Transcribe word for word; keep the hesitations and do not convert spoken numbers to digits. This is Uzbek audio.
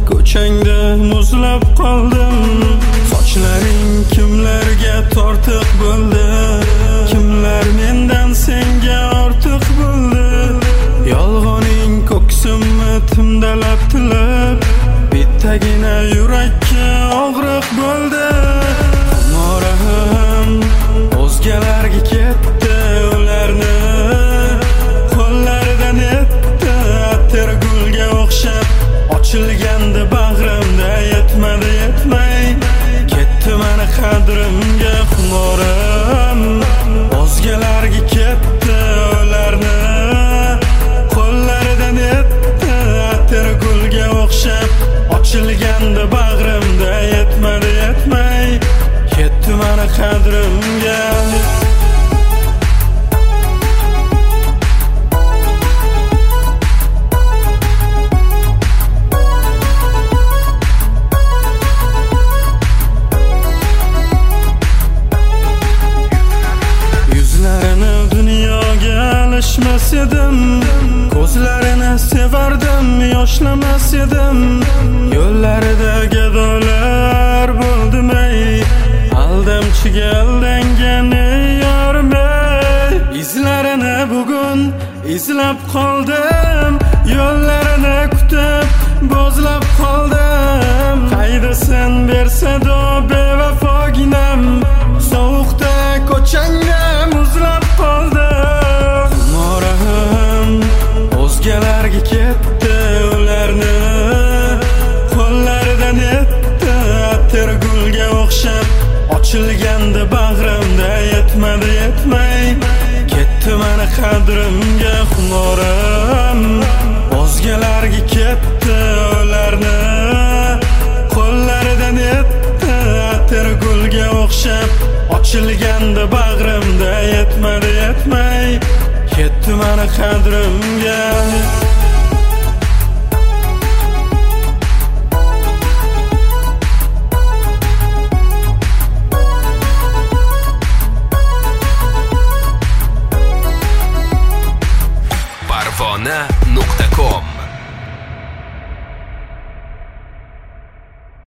ko'changda muzlab qoldim. Sochlaring kimlarga tortiq bo'ldi, kimlar mendan senga ortiq bo'ldi. Yolg'oning ko'ksimni timdalab tilib, bittagina yurakka og'riq bo'ldi. Moram o'zgalarga ketdi, ularni qo'llaridan etdi. Tergulga o'xshab ochilgandi bag'rimda, yetmadi yetmay ketdi mani qadrimga. Xumorim o'zgalarga ketdi, ularni qo'llaridan etdi. Tergulga o'xshab ochilgandi bag'rimda, yetmadi yetmay ketdi mani qadrimga. Yuzlarini dunyoga alishmas edim, ko'zlarini sevardim, yoshlamas edim. Yo'llarida gadolar bo'ldim ey, aldamchiga aldangan yorim ey. Izlarini bugun izlab qoldim, yo'llarini kutib bo'zlab qoldim. Qaydasan bersado bevafoginam, sovuqda ko'changda muzlab qoldim. Moram o'zgalarga ketdi, ularni qo'llaridan etdi. Tergulga o'xshab ochilgandi bag'rimda, yetmadi yetmay ketdi mani qadrimga. Xumorim o'zgalarga ketdi, ularni qo'llaridan etdi. Tergulga o'xshab ochilgandi bag'rimda, yetmadi yetmay ketdi mani qadrimga. parvona nuqta com